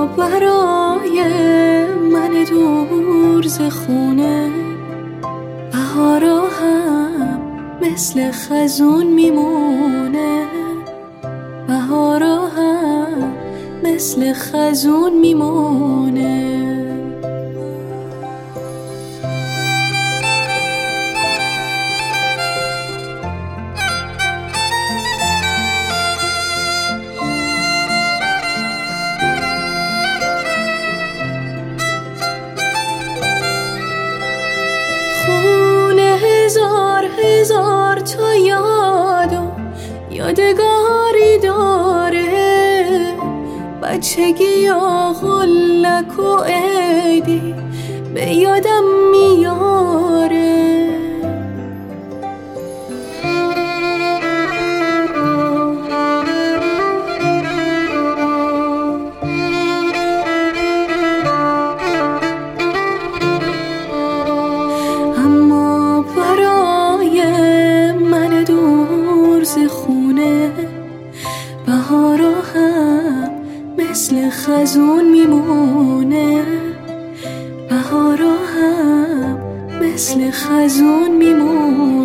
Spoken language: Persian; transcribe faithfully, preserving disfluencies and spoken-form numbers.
برای من دور ز خونه بهارا هم مثل خزون میمونه، بهارا هم مثل خزون میمونه. هزار هزار تا یاد و یادگاری داره، بچگی یا غلک و عیدی به یادم میاره. خونه بهارا هم مثل خزون میمونه، بهارا هم مثل خزون میمونه.